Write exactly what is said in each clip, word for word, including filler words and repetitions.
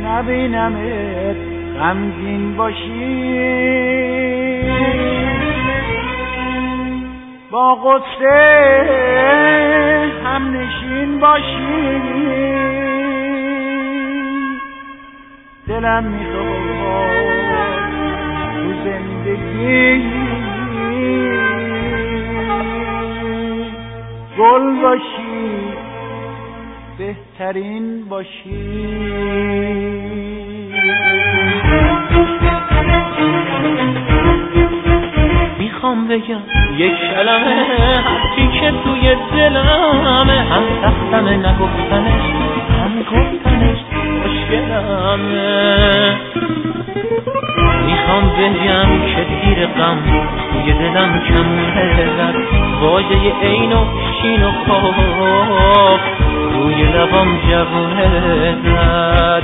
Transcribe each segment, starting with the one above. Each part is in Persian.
نبینمت غمگین باشی، با قصه هم نشین باشی. دلم میخواد تو زندگی گل باشی، بهترین باشی. میخوام بگم یک کلمه حرفی که توی دلمه، هم سختمه نگفتنش هم گفتنش خوشگلمه. میخوام بگم که تیر غم توی دلم کمونه زد، واژه عین و شین و خواب روی لبام جوونه زد.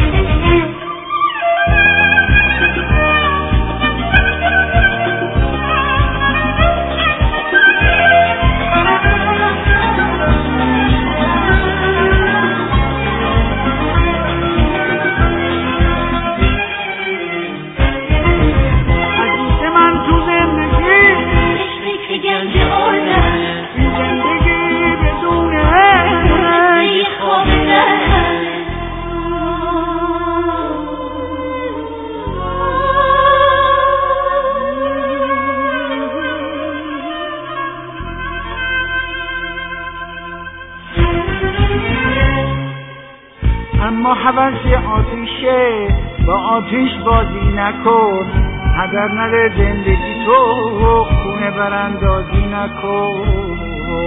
اما حوث آتیشه، با آتیش بازی نکن، اگر نده زندگی تو خونه براندازی نکن.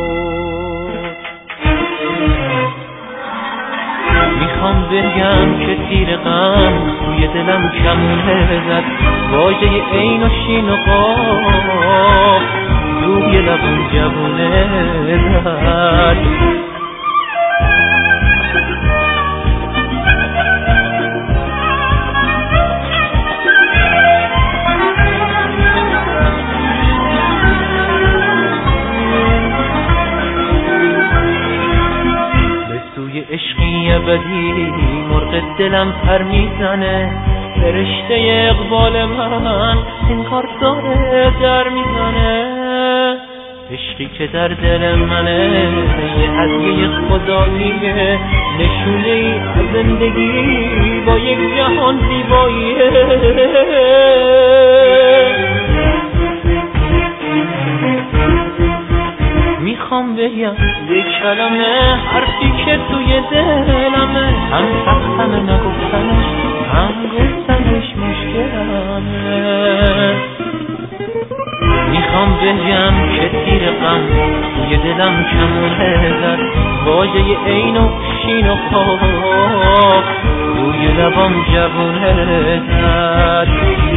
میخوام بگم که تیر غم توی دلم کمونه زد، واژه عین و شین و قاف روی لبم جوونه زد. عشقی ابدی مرغ دلم پر میزنه، فرشته اقبال من این کار داره در میزنه. عشقی که در دل منه یه هدیه خداییه، نشونه ای از زندگی با یک جهان زیباییه. میخوام بگم یک کلمه حرفی که توی دلمه، هم سختمه نگفتنش هم گفتنش مشکلمه. میخوام بگم که تیر غم توی دلم کمونه زد، واژه عین و شین و خواب روی لبام جوونه زد.